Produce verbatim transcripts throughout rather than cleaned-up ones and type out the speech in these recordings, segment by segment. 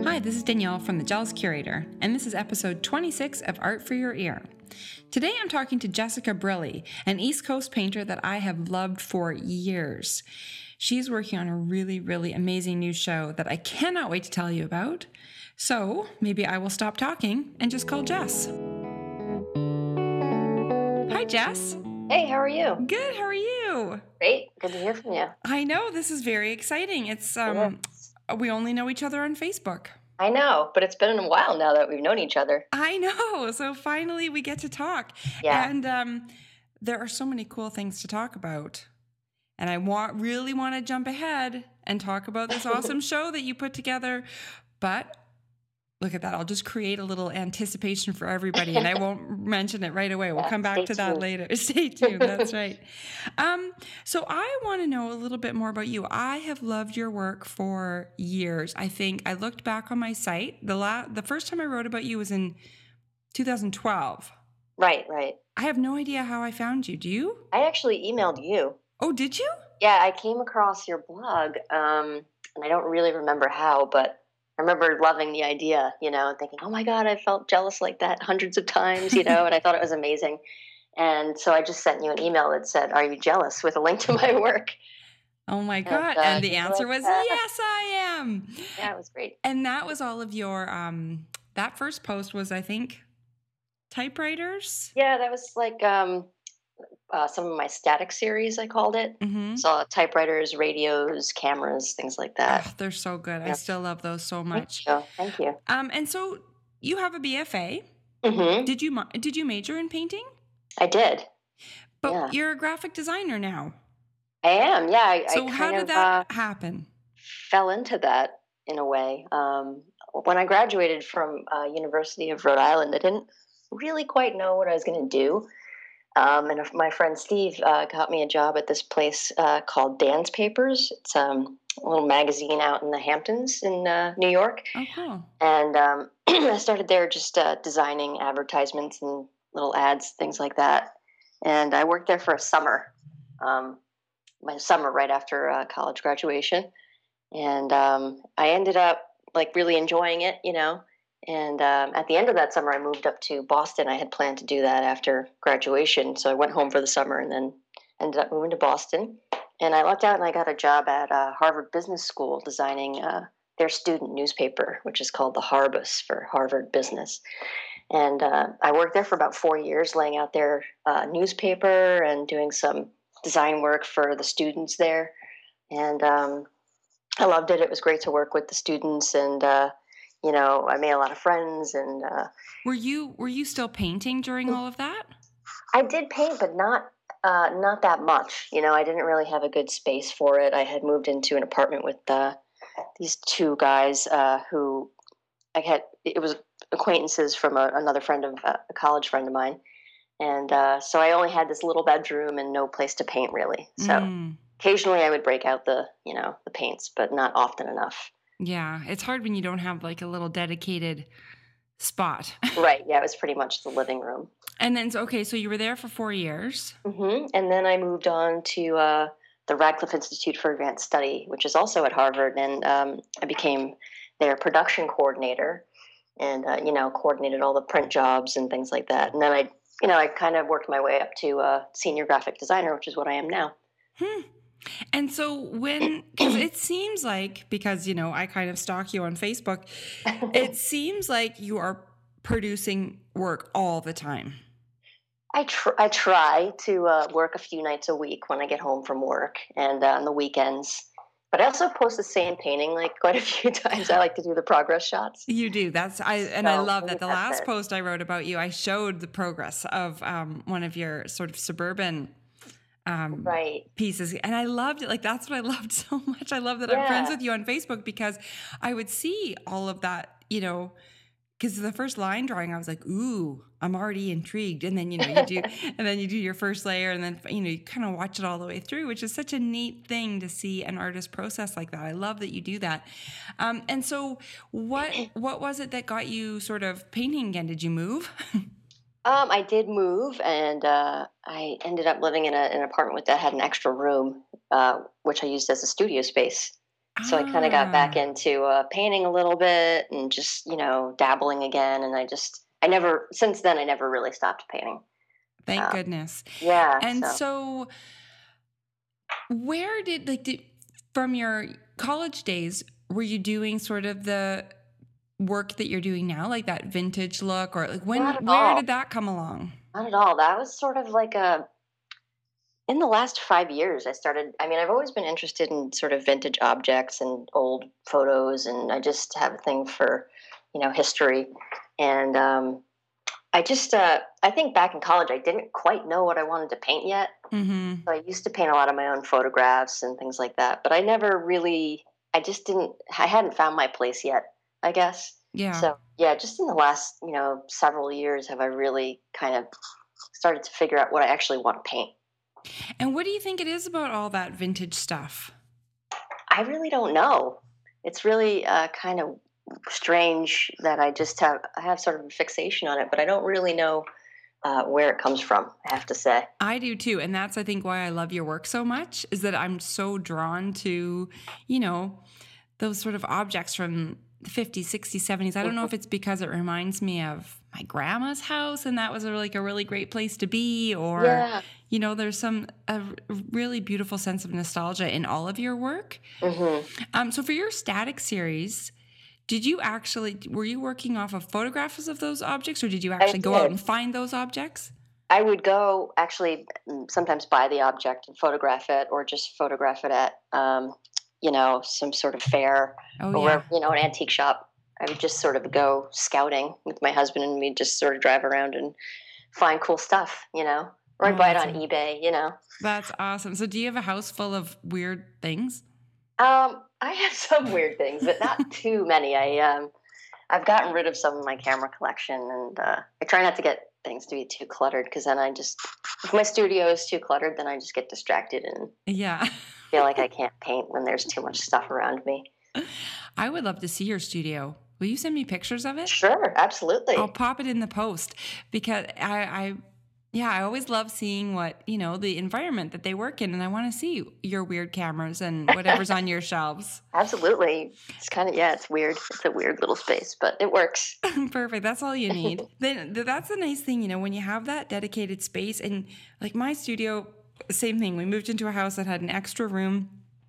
Hi, this is Danielle from The Jealous Curator, and this is episode twenty-six of Art for Your Ear. Today I'm talking to Jessica Briley, an East Coast painter that I have loved for years. She's working on a really, really amazing new show that I cannot wait to tell you about. So maybe I will stop talking and just call Jess. Hi, Jess. Hey, how are you? Good, how are you? Great, good to hear from you. I know, this is very exciting. It's um, Yes. we only know each other on Facebook. I know, but it's been a while now that we've known each other. I know. So finally we get to talk. Yeah. And um, there are so many cool things to talk about. And I want really want to jump ahead and talk about this awesome show that you put together. But look at that. I'll just create a little anticipation for everybody and I won't mention it right away. We'll Yeah, come back stay to that tuned. later. Stay tuned. That's right. Um, so I want to know a little bit more about you. I have loved your work for years. I think I looked back on my site. The la- the first time I wrote about you was in two thousand twelve. Right, right. I have no idea how I found you. Do you? I actually emailed you. Oh, did you? Yeah, I came across your blog, um, and I don't really remember how, but I remember loving the idea, you know, and thinking, oh my God, I felt jealous like that hundreds of times, you know, and I thought it was amazing. And so I just sent you an email that said, are you jealous, with a link to my work? Oh my And, God. uh, And the you were answer like, was, "Uh." yes, I am. Yeah, it was great. And that was all of your, um, that first post was, I think, typewriters. Yeah, that was like um, uh, some of my static series, I called it. Mm-hmm. So typewriters, radios, cameras, things like that. Oh, they're so good. I Yeah. still love those so Thank much. you. Thank you. Um, and so you have a B F A. hmm Did you ma- did you major in painting? I did. But Yeah. you're a graphic designer now. I am. Yeah. I, So I how kind did of that uh, happen? fell into that in a way. Um, when I graduated from uh, University of Rhode Island, I didn't really quite know what I was going to do. Um, and my friend Steve uh, got me a job at this place uh, called Dan's Papers. It's um, a little magazine out in the Hamptons in uh, New York. Oh, cool. And um, I started there just uh, designing advertisements and little ads, things like that. And I worked there for a summer, um, my summer right after uh, college graduation. And um, I ended up like really enjoying it, you know. And um, at the end of that summer, I moved up to Boston. I had planned to do that after graduation. So I went home for the summer and then ended up moving to Boston. And I lucked out and I got a job at uh, Harvard Business School designing uh, their student newspaper, which is called the Harbus for Harvard Business. And uh, I worked there for about four years, laying out their uh, newspaper and doing some design work for the students there. And um, I loved it. It was great to work with the students, and uh, you know, I made a lot of friends. And uh, Were you were you still painting during all of that? I did paint, but not uh, not that much. You know, I didn't really have a good space for it. I had moved into an apartment with uh, these two guys uh, who I had. It was acquaintances from a, another friend of uh, a college friend of mine, and uh, so I only had this little bedroom and no place to paint really. So. Mm, Occasionally, I would break out the, you know, the paints, but not often enough. yeah, it's hard when you don't have like a little dedicated spot. Right. Yeah, it was pretty much the living room. And then, so, okay, so you were there for four years. hmm And then I moved on to uh, the Radcliffe Institute for Advanced Study, which is also at Harvard, and um, I became their production coordinator, and uh, you know, coordinated all the print jobs and things like that. And then I, you know, I kind of worked my way up to uh, senior graphic designer, which is what I am now. Hmm. And so when, because it seems like, because, you know, I kind of stalk you on Facebook, it seems like you are producing work all the time. I tr- I try to uh, work a few nights a week when I get home from work and uh, on the weekends. But I also post the same painting like quite a few times. I like to do the progress shots. You do. That's, I, and I So, love maybe that the that's last it. post I wrote about you, I showed the progress of um, one of your sort of suburban um, Right. pieces. And I loved it. Like, that's what I loved so much. I love that I'm friends Yeah. with you on Facebook because I would see all of that, you know, because the first line drawing, I was like, ooh, I'm already intrigued. And then, you know, you do, and then you do your first layer and then, you know, you kind of watch it all the way through, which is such a neat thing to see an artist process like that. I love that you do that. Um, and so what, what was it that got you sort of painting again? Did you move? Um, I did move, and uh, I ended up living in a, an apartment with that had an extra room, uh, which I used as a studio space. So I kind of got back Ah, into uh, painting a little bit and just, you know, dabbling again. And I just, I never, since then, I never really stopped painting. thank Um, goodness. yeah. And So so where did like did, from your college days, were you doing sort of the work that you're doing now, like that vintage look, or like not when at where all. did that come along? Not at all. That was sort of like a, in the last five years, I started. I mean, I've always been interested in sort of vintage objects and old photos, and I just have a thing for, you know, history. And um, I just, uh, I think back in college, I didn't quite know what I wanted to paint yet. Mm-hmm. So I used to paint a lot of my own photographs and things like that, but I never really, I just didn't, I hadn't found my place yet, I guess. Yeah. So yeah, just in the last, you know, several years have I really kind of started to figure out what I actually want to paint. And what do you think it is about all that vintage stuff? I really don't know. It's really uh, kind of strange that I just have, I have sort of a fixation on it, but I don't really know uh, where it comes from, I have to say. I do too. And that's, I think, why I love your work so much is that I'm so drawn to, you know, those sort of objects from the fifties, sixties, seventies. I don't know Mhm. if it's because it reminds me of my grandma's house and that was a, like a really great place to be, or, Yeah. you know, there's some a r- really beautiful sense of nostalgia in all of your work. Hmm. Um, so for your static series, did you actually, were you working off of photographs of those objects or did you I actually go out did. and find those objects? I would go actually mm, sometimes buy the object and photograph it, or just photograph it at, um, you know, some sort of fair Oh, or yeah. where, you know, an antique shop. I would just sort of go scouting with my husband, and we'd just sort of drive around and find cool stuff, you know, or I'd Oh, buy it that's on a, eBay, you know. that's awesome. So do you have a house full of weird things? Um, I have some weird things, but not too many. I um, I've gotten rid of some of my camera collection, and uh, I try not to get things to be too cluttered, because then I just, if my studio is too cluttered, then I just get distracted and Yeah. feel like I can't paint when there's too much stuff around me. I would love to see your studio. Will you send me pictures of it? Sure, I'll absolutely. pop it in the post because I, I, yeah, I always love seeing what, you know, the environment that they work in. And I want to see your weird cameras and whatever's on your shelves. Absolutely. It's kind of, yeah, it's weird. It's a weird little space, but it works. Perfect. That's all you need. Then th- that's the nice thing, you know, when you have that dedicated space and like my studio, same thing. We moved into a house that had an extra room.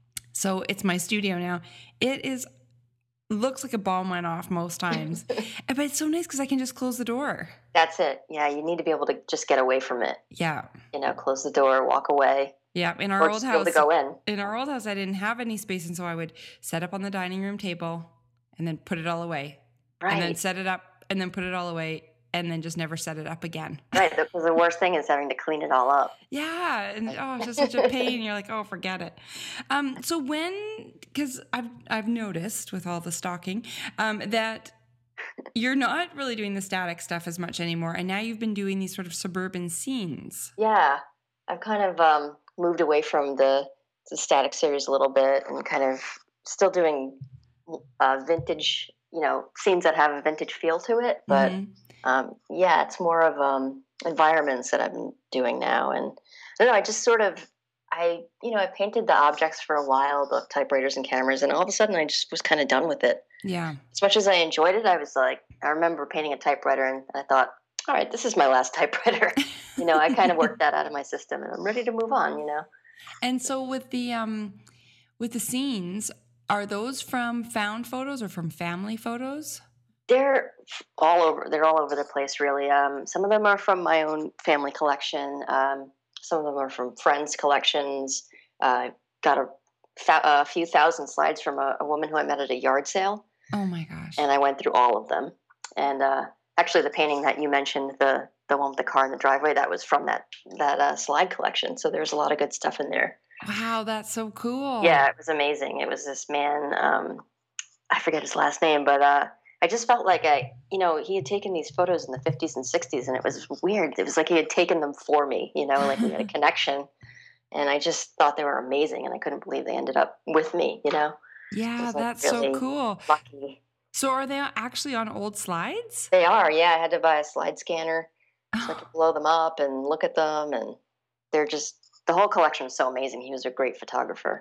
So it's my studio now. It is looks like a bomb went off most times. Uh, But it's so nice because I can just close the door. That's it. Yeah, you need to be able to just get away from it. Yeah. You know, close the door, walk away, Yeah. In our or old just be able to house, go in. in our old house, I didn't have any space. And so I would set up on the dining room table and then put it all away and then Right. set it up and then put it all away and then just never set it up again. Right. Because the worst thing is having to clean it all up. Yeah. And oh, it's just such a pain. You're like, oh, forget it. Um, so when, because I've, I've noticed with all the stalking um, that you're not really doing the static stuff as much anymore. And now you've been doing these sort of suburban scenes. Yeah. I've kind of um, moved away from the, the static series a little bit, and kind of still doing uh, vintage, you know, scenes that have a vintage feel to it. But Mm-hmm. um, yeah, it's more of um, environments that I'm doing now. And I don't know, I just sort of, I, you know, I painted the objects for a while, the typewriters and cameras, and all of a sudden I just was kind of done with it. Yeah. As much as I enjoyed it, I was like, I remember painting a typewriter and I thought, all right, this is my last typewriter. You know, I kind of worked that out of my system, and I'm ready to move on, you know. And so with the um with the scenes, are those from found photos or from family photos? They're all over. They're all over the place, really. Um, some of them are from my own family collection. Um, some of them are from friends' collections. Uh, got a, fa- a few thousand slides from a, a woman who I met at a yard sale, Oh my gosh. and I went through all of them. And uh, actually, the painting that you mentioned, the the one with the car in the driveway, that was from that that uh, slide collection. So there's a lot of good stuff in there. Wow, that's so cool. Yeah, it was amazing. It was this man. Um, I forget his last name, but uh, I just felt like I, you know, he had taken these photos in the fifties and sixties, and it was weird. It was like he had taken them for me, you know, like we had a connection. And I just thought they were amazing, and I couldn't believe they ended up with me, you know. I Yeah, was like that's so really cool. lucky. So are they actually on old slides? They are, yeah. I had to buy a slide scanner so I Oh, could blow them up and look at them, and they're just, the whole collection was so amazing. He was a great photographer.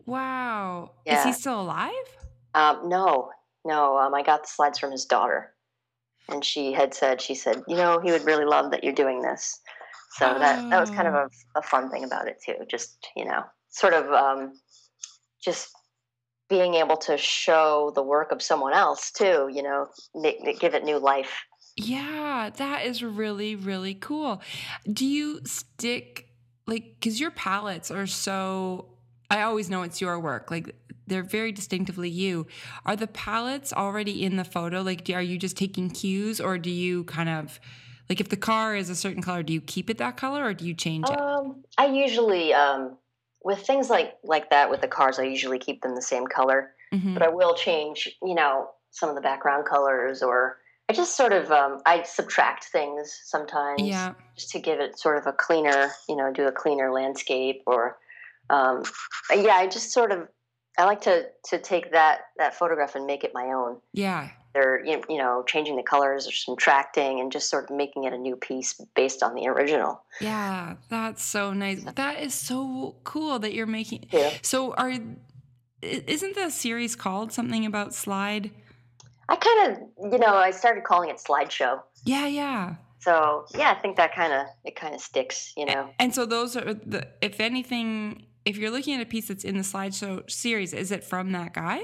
Wow. Is he Yeah. still alive? Um, no, no. Um, I got the slides from his daughter, and she had said, she said, you know, he would really love that you're doing this. So that that was kind of Oh, a, a fun thing about it too. Just you know, sort of um, just being able to show the work of someone else too. You know, make, make- give it new life. yeah, that is really, really cool. Do you stick like because your palettes are so I always know it's your work. Like they're very distinctively you. Are the palettes already in the photo? Like do, are you just taking cues or do you kind of like if the car is a certain color, do you keep it that color or do you change it? Um, I usually um, with things like like that with the cars, I usually keep them the same color, but I Mhm. will change, you know, some of the background colors, or I just sort of um, I subtract things sometimes Yeah. just to give it sort of a cleaner, you know, do a cleaner landscape, or um, yeah, I just sort of I like to to take that that photograph and make it my own. Yeah. They're you you know changing the colors or subtracting and just sort of making it a new piece based on the original. Yeah, that's so nice. That is so cool that you're making. Yeah. So are i- isn't the series called something about slide? I kind of, you know, I started calling it slideshow. Yeah, yeah. So yeah, I think that kind of it kind of sticks, you A- know. And so those are the if anything, if you're looking at a piece that's in the slideshow series, is it from that guy?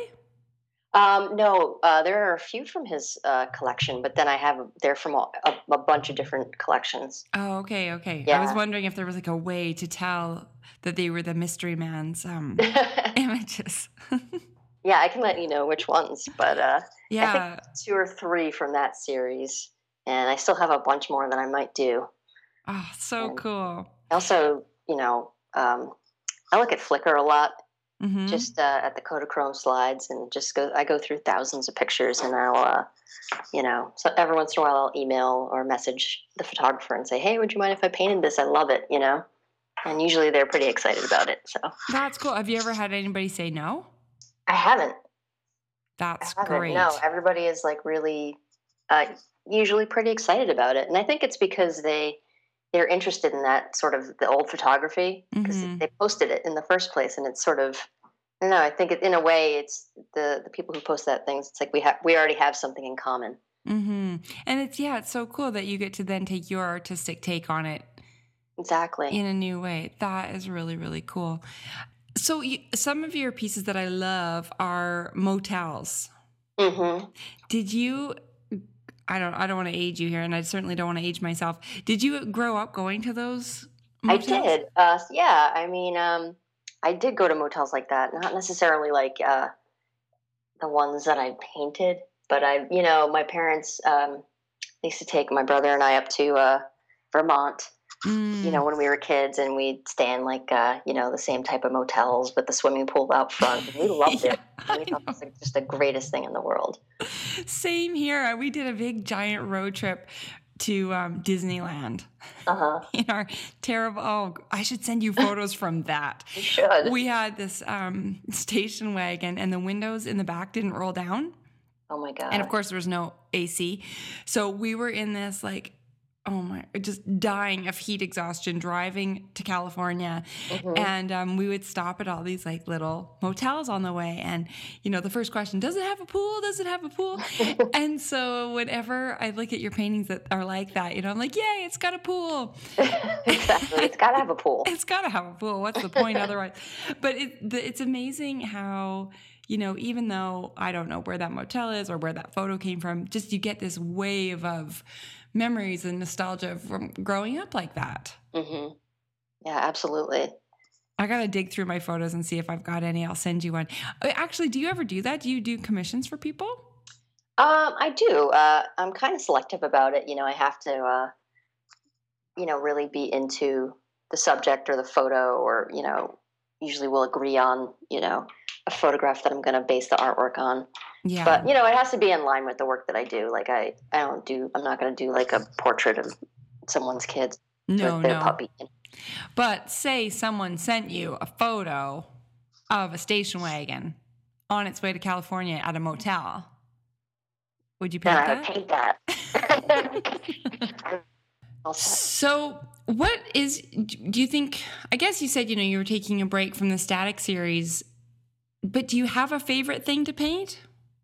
Um, no, uh, there are a few from his uh, collection, but then I have they're from a, a, a bunch of different collections. Oh, okay, okay. I was Yeah, wondering if there was like a way to tell that they were the mystery man's um yeah, images. I can let you know which ones, but uh, I think Yeah. two or three from that series, and I still have a bunch more that I might do. Oh, so And cool. I also, you know, um, I look at Flickr a lot, Mhm. just uh, at the Kodachrome slides, and just go. I go through thousands of pictures, and I'll, uh, you know, so every once in a while I'll email or message the photographer and say, "Hey, would you mind if I painted this? I love it," you know. And usually they're pretty excited about it. So That's cool. Have you ever had anybody say no? I haven't, I That's haven't. No, great. everybody is like really, uh, usually pretty excited about it, and I think it's because they they're interested in that sort of the old photography because Mhm. they posted it in the first place, and it's sort of no, I think it, in a way, it's the the people who post that things. It's like we have we already have something in common. Mhm. And it's yeah, it's so cool that you get to then take your artistic take on it Exactly. in a new way. That is really really cool. So you, some of your pieces that I love are motels. Hmm. Did you I don't I don't want to age you here and I certainly don't want to age myself. Did you grow up going to those I motels? did. Uh, yeah. I mean, um, I did go to motels like that. Not necessarily like uh, the ones that I painted, but I, you know, my parents um, they used to take my brother and I up to uh, Vermont. You know, Mm. when we were kids, and we'd stay in like uh, you know the same type of motels with the swimming pool out front. And we loved Yeah, it. I We thought it know. was like just the greatest thing in the world. Same here. We did a big giant road trip to um, Disneyland Uh huh. in our terrible. Oh, I should send you photos from that. You should. We had this um, station wagon, and the windows in the back didn't roll down. Oh my And of god. course, there was no A C. So we were in this, like, oh my, just dying of heat exhaustion driving to California. Hmm. And um, we would stop at all these like little motels on the way. And, you know, the first question, does it have a pool? Does it have a pool? And so whenever I look at your paintings that are like that, you know, I'm like, yay, it's got a pool. Exactly. It's got to have a pool. It's got to have a pool. What's the point otherwise? But it, the, it's amazing how, you know, even though I don't know where that motel is or where that photo came from, just you get this wave of memories and nostalgia from growing up like that. Hmm. Yeah, absolutely. I got to dig through my photos and see if I've got any. I'll send you one. Uh, Actually, do you ever do that? Do you do commissions for people? Um, I do. Uh, I'm kind of selective about it. You know, I have to, uh, you know, really be into the subject or the photo, or you know, usually we'll agree on, you know, a photograph that I'm going to base the artwork on. Yeah. But you know, it has to be in line with the work that I do. Like I, I don't do. I'm not going to do like a portrait of someone's kids or No, their no. puppy. But say someone sent you a photo of a station wagon on its way to California at a motel. Would you Then paint I would that? paint that. All set. So, what is, do you think? I guess you said, you know, you were taking a break from the static series. But do you have a favorite thing to paint?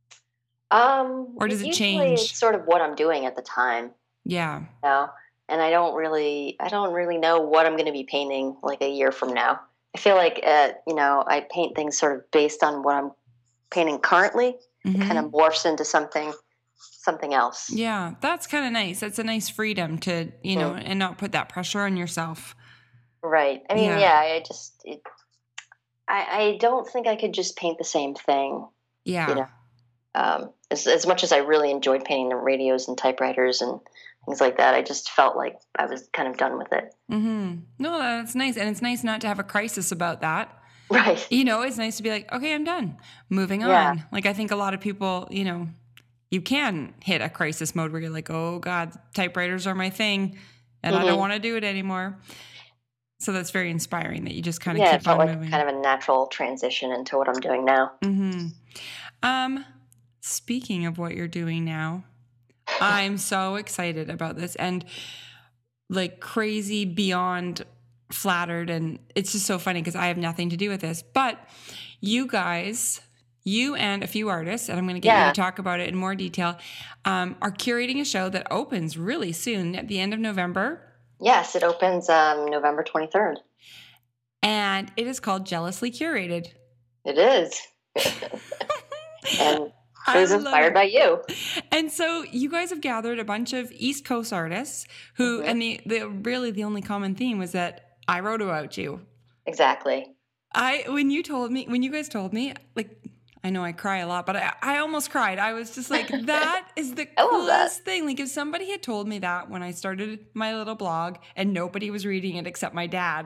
Um, Or does it usually change? it's sort of what I'm doing at the time, Yeah. you know, and I don't really, I don't really know what I'm going to be painting like a year from now. I feel like, uh, you know, I paint things sort of based on what I'm painting currently. It kind of Mm-hmm. morphs into something, something else. Yeah, that's kind of nice. That's a nice freedom to, you know, Mm, and not put that pressure on yourself. right. I mean, Yeah. yeah, I just, it, I, I don't think I could just paint the same thing, you Yeah. know. Um, as, as much as I really enjoyed painting the radios and typewriters and things like that, I just felt like I was kind of done with it. Mm-hmm. No, that's nice. And it's nice not to have a crisis about that. Right. You know, it's nice to be like, okay, I'm done. Moving Yeah. on. Like, I think a lot of people, you know, you can hit a crisis mode where you're like, oh God, typewriters are my thing and I don't Hmm. want to do it anymore. So that's very inspiring that you just kind of Yeah, it keep felt on like moving. kind of a natural transition into what I'm doing now. Mm-hmm. Um, speaking of what you're doing now, I'm so excited about this and like crazy beyond flattered. And it's just so funny because I have nothing to do with this. But you guys, you and a few artists, and I'm going to get you Yeah. to talk about it in more detail, um, are curating a show that opens really soon at the end of November. Yes, it opens um, November twenty-third. And it is called Jealously Curated. It is. And it I was love inspired it. by you. And so you guys have gathered a bunch of East Coast artists who, Mhm. and the, the really the only common theme was that I wrote about you. Exactly. I when you told me when you guys told me, like, I know I cry a lot, but I, I almost cried. I was just like, that is the I love that. coolest thing. Like, if somebody had told me that when I started my little blog and nobody was reading it except my dad,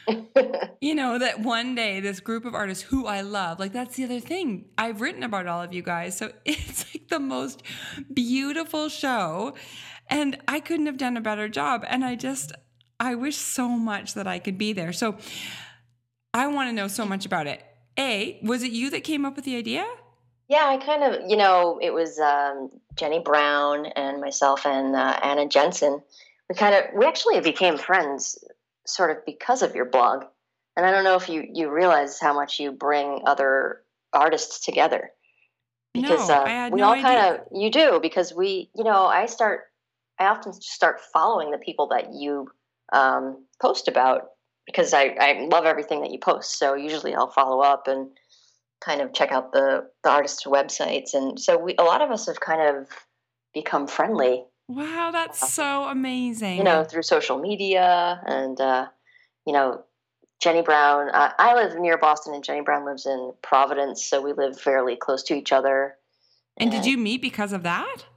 you know, that one day this group of artists who I love, like, that's the other thing. I've written about all of you guys. So it's like the most beautiful show. And I couldn't have done a better job. And I just, I wish so much that I could be there. So I want to know so much about it. A, was it you that came up with the idea? Yeah, I kind of, you know, it was um, Jenny Brown and myself and uh, Anna Jensen. We kind of, we actually became friends sort of because of your blog. And I don't know if you, you realize how much you bring other artists together. Because No, uh, I had we no all kind idea. of, you do, because we, you know, I start, I often start following the people that you um, post about because I, I love everything that you post. So usually I'll follow up and kind of check out the, the artists' websites. And so we, a lot of us have kind of become friendly, Wow, that's uh, so amazing. you know, through social media. And, uh, you know, Jenny Brown, uh, I live near Boston and Jenny Brown lives in Providence. So we live fairly close to each other. And did you meet because of that?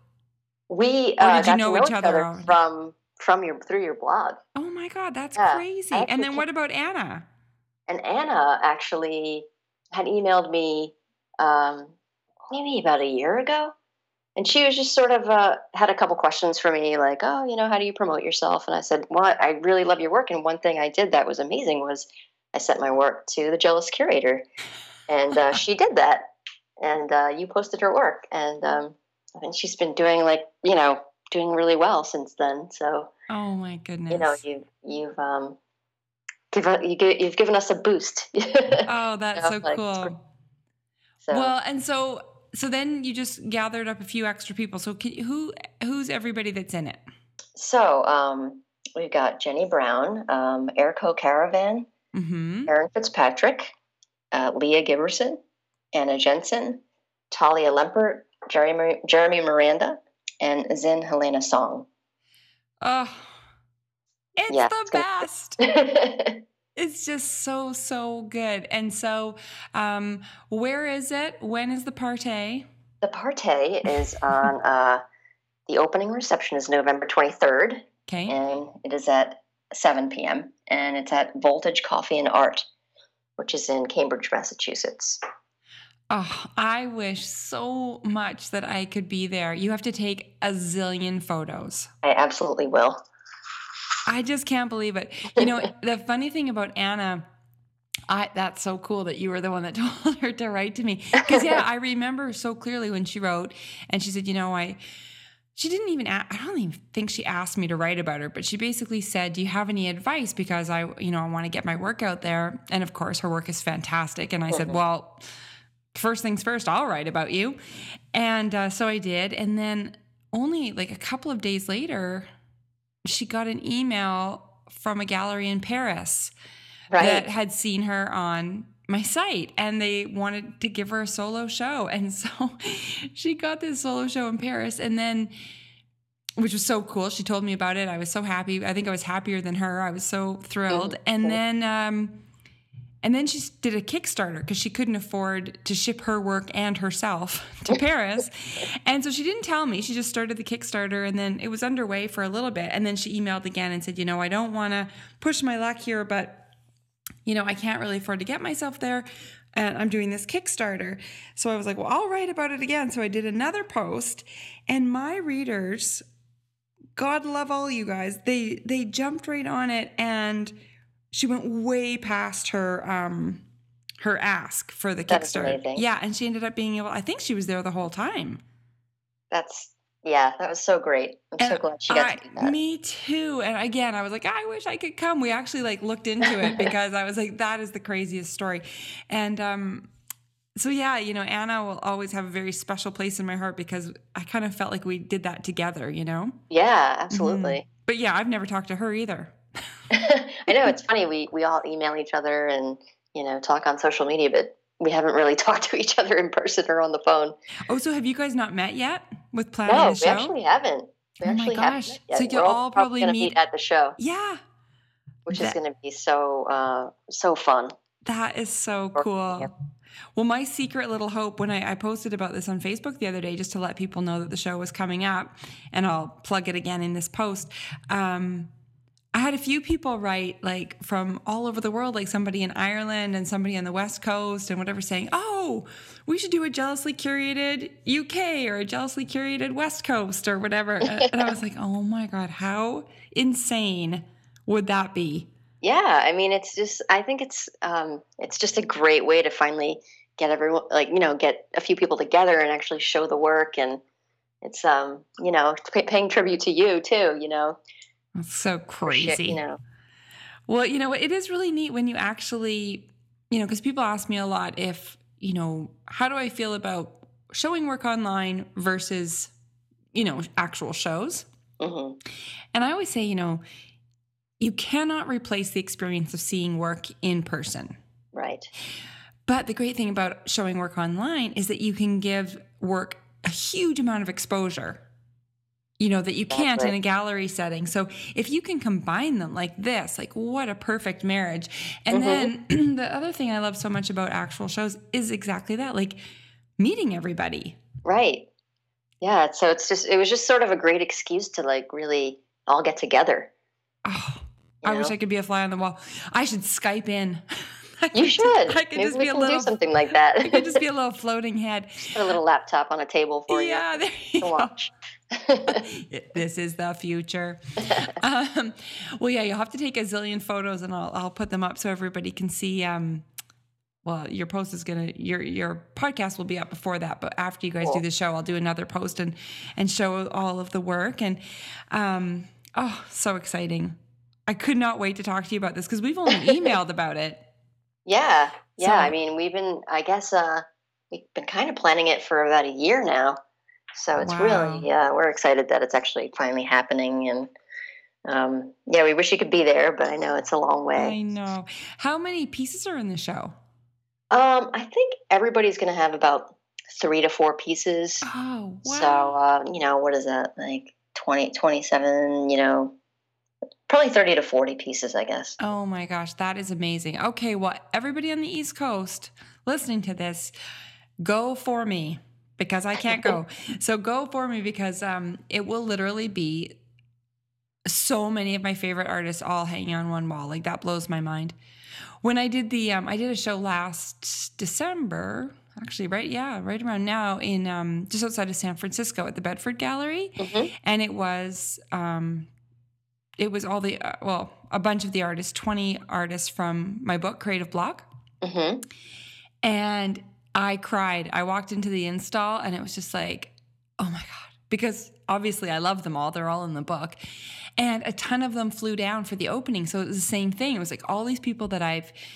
We Or uh, did you got to know know each each other other already? from from your through your blog. Oh my God, that's Yeah, I crazy. And actually then came, what about Anna? and Anna actually had emailed me um, maybe about a year ago, and she was just sort of uh, had a couple questions for me, like, oh, you know, how do you promote yourself? And I said, well, I really love your work, and one thing I did that was amazing was I sent my work to the Jealous Curator, and uh, she did that, and uh, you posted her work, and um, and she's been doing like you know doing really well since then. So Oh my you goodness. know you've you've um give a, you gi- you've given us a boost. You Oh, that's know, so like it's great. cool. So Well, and so so then you just gathered up a few extra people. So can, who who's everybody that's in it? so um we've got Jenny Brown, um, Erico Caravan, Mm-hmm. Aaron Fitzpatrick, uh, Leah Giberson, Anna Jensen, Talia Lempert, Jeremy Jeremy Miranda, and Zin Helena Song. Oh, it's Yeah, the it's gonna best. be It's just so, so good. And so, um, where is it? When is the party? the party is on uh, the opening reception is November twenty-third, Okay. and it is at seven p.m. and it's at Voltage Coffee and Art, which is in Cambridge, Massachusetts. Oh, I wish so much that I could be there. You have to take a zillion photos. I absolutely will. I just can't believe it. You know, the funny thing about Anna, I that's so cool that you were the one that told her to write to me. Because yeah, I remember so clearly when she wrote and she said, you know, I she didn't even ask, I don't even think she asked me to write about her, but she basically said, do you have any advice? Because I, you know, I want to get my work out there. And of course her work is fantastic. And I said, well, first things first, I'll write about you. And uh, so I did. And then only like a couple of days later, she got an email from a gallery in Paris Right. that had seen her on my site, and they wanted to give her a solo show. And so she got this solo show in Paris, and then, which was so cool. She told me about it. I was so happy. I think I was happier than her. I was so thrilled. Mm-hmm. And then, um, and then she did a Kickstarter because she couldn't afford to ship her work and herself to Paris. And so she didn't tell me. She just started the Kickstarter, and then it was underway for a little bit. And then she emailed again and said, you know, I don't want to push my luck here, but you know, I can't really afford to get myself there, and I'm doing this Kickstarter. So I was like, well, I'll write about it again. So I did another post, and my readers, God love all you guys, they they jumped right on it, and she went way past her um her ask for the That's Kickstarter. amazing. Yeah, and she ended up being able, I think she was there the whole time. That's, yeah, that was so great. I'm so And glad she got I, to do that. me too. And again, I was like, I wish I could come. We actually like looked into it because I was like, that is the craziest story. And um, so yeah, you know, Anna will always have a very special place in my heart because I kind of felt like we did that together, you know? Yeah, absolutely. Mm-hmm. But yeah, I've never talked to her either. I know, it's funny. We we all email each other and, you know, talk on social media, but we haven't really talked to each other in person or on the phone. Oh, so have you guys not met yet with planning No, the we show? actually haven't. We Oh my actually haven't gosh. met yet. So We're you'll all probably going to meet- meet at the show, Yeah. which That- is going to be so uh, so fun. That is so cool. Yep. Well, my secret little hope when I, I posted about this on Facebook the other day, just to let people know that the show was coming up, and I'll plug it again in this post. Um, I had a few people write like from all over the world, like somebody in Ireland and somebody on the West Coast and whatever, saying, oh, we should do a jealously curated U K or a jealously curated West Coast or whatever. And I was like, oh my God, how insane would that be? Yeah, I mean, it's just, I think it's um, it's just a great way to finally get everyone, like, you know, get a few people together and actually show the work. And it's, um, you know, pay, paying tribute to you too, you know. That's so crazy. Shit, you know. Well, you know, it is really neat when you actually, you know, because people ask me a lot if, you know, how do I feel about showing work online versus, you know, actual shows? Mm-hmm. And I always say, you know, you cannot replace the experience of seeing work in person. Right. But the great thing about showing work online is that you can give work a huge amount of exposure, you know, that you can't Exactly. in a gallery setting. So if you can combine them like this, like what a perfect marriage. And Mhm. then the other thing I love so much about actual shows is exactly that, like meeting everybody. Right. Yeah. So it's just, it was just sort of a great excuse to like really all get together. Oh, You I wish know? I could be a fly on the wall. I should Skype in. I You could- should. I could Maybe just we be a can little, do something like that. I could just be a little floating head. Put a little laptop on a table for Yeah, you there you to go. watch. This is the future. um, well, yeah, you'll have to take a zillion photos, and I'll I'll put them up so everybody can see. Um, well, your post is gonna your your podcast will be up before that, but after you guys Cool. do the show, I'll do another post and and show all of the work. And um, oh, so exciting! I could not wait to talk to you about this because we've only emailed about it. Yeah. Yeah. So- I mean, we've been, I guess, uh, we've been kind of planning it for about a year now. So it's Wow. really, yeah, we're excited that it's actually finally happening. And um, yeah, we wish you could be there, but I know it's a long I way. know. How many pieces are in the show? Um, I think everybody's going to have about three to four pieces. Oh, wow. So, uh, you know, what is that? Like twenty, twenty-seven, you know, probably thirty to forty pieces, I guess. Oh my gosh, that is amazing. Okay, well, everybody on the East Coast listening to this, go for me because I can't go. So go for me because um, it will literally be so many of my favorite artists all hanging on one wall. Like that blows my mind. When I did the, um, I did a show last December, actually, right? Yeah, right around now in um, just outside of San Francisco at the Bedford Gallery, Mhm. and it was. Um, It was all the, uh, well, a bunch of the artists, twenty artists from my book, Creative Block. Mm-hmm. And I cried. I walked into the install and it was just like, oh my God. Because obviously I love them all. They're all in the book. And a ton of them flew down for the opening. So it was the same thing. It was like all these people that I've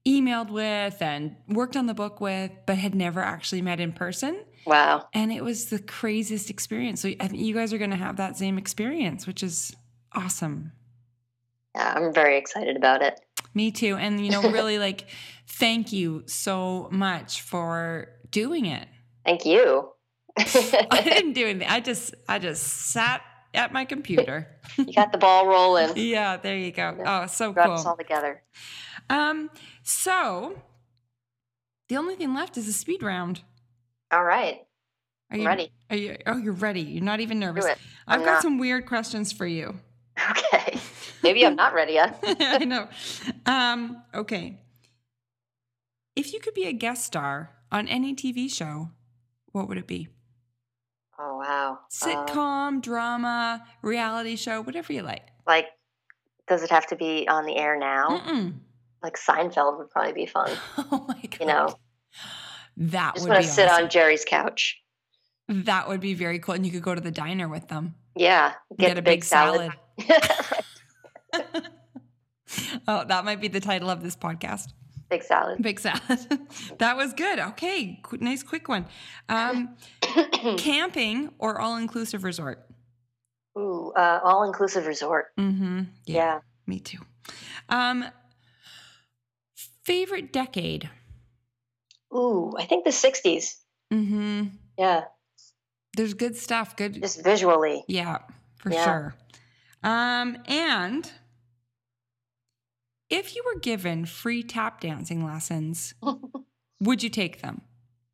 emailed with and worked on the book with, but had never actually met in person. Wow. And it was the craziest experience. So I think you guys are going to have that same experience, which is awesome. Yeah, I'm very excited about it. Me too. And, you know, really like, thank you so much for doing it. Thank you. I didn't do anything. I just, I just sat at my computer. You got the ball rolling. Yeah, there you go. Oh, so Brought cool. us all together. Um, so the only thing left is a speed round. All right. Are you I'm ready? Are you? Oh, you're ready. You're not even nervous. Do it. I've I'm got not. some weird questions for you. Okay. Maybe I'm not ready yet. I know. Um, okay. If you could be a guest star on any T V show, what would it be? Oh, wow. Sitcom, uh, drama, reality show, whatever you like. Like, does it have to be on the air now? Mm-mm. Like Seinfeld would probably be fun. Oh my god! You know, that just would want be to sit awesome. on Jerry's couch. That would be very cool, and you could go to the diner with them. Yeah, get, get a the big, big salad. salad. Oh, that might be the title of this podcast. Big salad. Big salad. That was good. Okay, Qu- nice quick one. Um, camping or all-inclusive resort? Ooh, uh, all-inclusive resort. Mm-hmm. Yeah, Yeah. Me too. Um, favorite decade? Ooh, I think the sixties. Mm-hmm. Yeah, There's good stuff. Good. just visually. Yeah, for Yeah. sure. Um, and if you were given free tap dancing lessons, would you take them?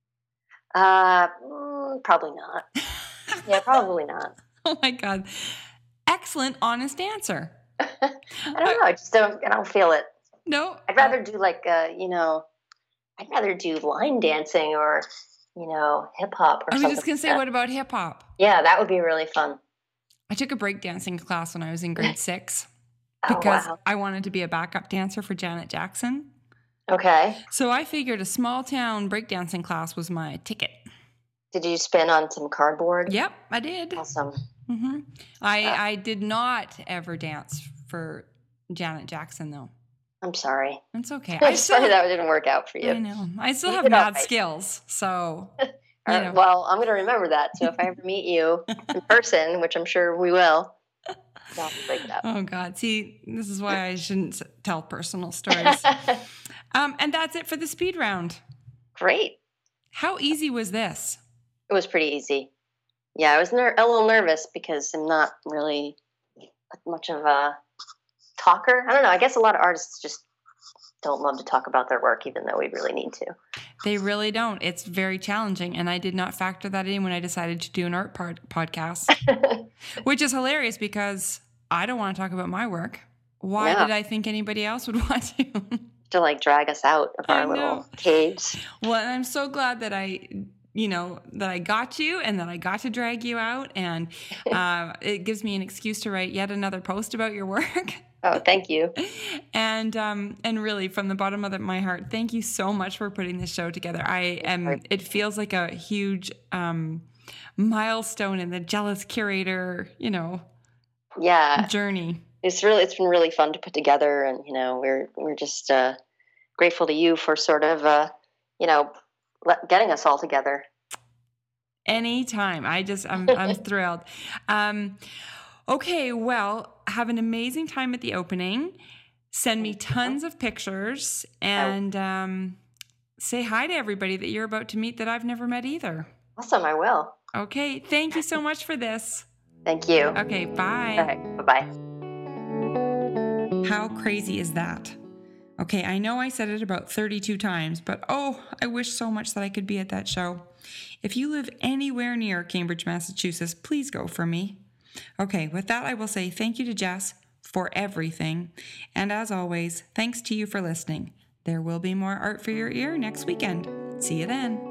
Uh, mm, probably not. Yeah, probably not. Oh my God. Excellent, honest answer. I don't know. I just don't. I don't feel it. No. I'd rather do like, uh, you know, I'd rather do line dancing or, you know, hip hop or I was something. just going to say, like that. what about hip hop? Yeah, that would be really fun. I took a breakdancing class when I was in grade six Oh, because wow. I wanted to be a backup dancer for Janet Jackson. Okay. So I figured a small town breakdancing class was my ticket. Did you spin on some cardboard? Yep, I did. Awesome. Mm-hmm. I, Uh, I did not ever dance for Janet Jackson, though. I'm sorry. It's okay. I'm I still, sorry that didn't work out for you. I know. I still You have did all mad right. skills, so All you right, know. well, I'm going to remember that. So if I ever meet you in person, which I'm sure we will, I'll break it up. Oh God! See, this is why I shouldn't s- tell personal stories. Um, and that's it for the speed round. Great. How easy was this? It was pretty easy. Yeah, I was ner- a little nervous because I'm not really much of a talker. I don't know. I guess a lot of artists just don't love to talk about their work, even though we really need to. They really don't. It's very challenging, and I did not factor that in when I decided to do an art pod- podcast, which is hilarious because I don't want to talk about my work. Why Yeah. did I think anybody else would want to? To like drag us out of I our know. little caves. Well, and I'm so glad that I, you know, that I got you and that I got to drag you out. And uh, it gives me an excuse to write yet another post about your work. Oh, thank you. And um, and really, from the bottom of the, my heart, thank you so much for putting this show together. I am. It feels like a huge um, milestone in the Jealous Curator, you know, Yeah, journey. it's really it's been really fun to put together, and you know we're we're just uh, grateful to you for sort of uh, you know let, getting us all together. Anytime. I just, I'm, I'm thrilled. Um, okay, well, have an amazing time at the opening. Send me tons of pictures and um, say hi to everybody that you're about to meet that I've never met either. Awesome, I will. Okay, thank you so much for this. Thank you. Okay, bye. All right, bye bye. How crazy is that? Okay, I know I said it about thirty-two times, but oh, I wish so much that I could be at that show. If you live anywhere near Cambridge, Massachusetts, please go for me. Okay, with that, I will say thank you to Jess for everything. And as always, thanks to you for listening. There will be more art for your ear next weekend. See you then.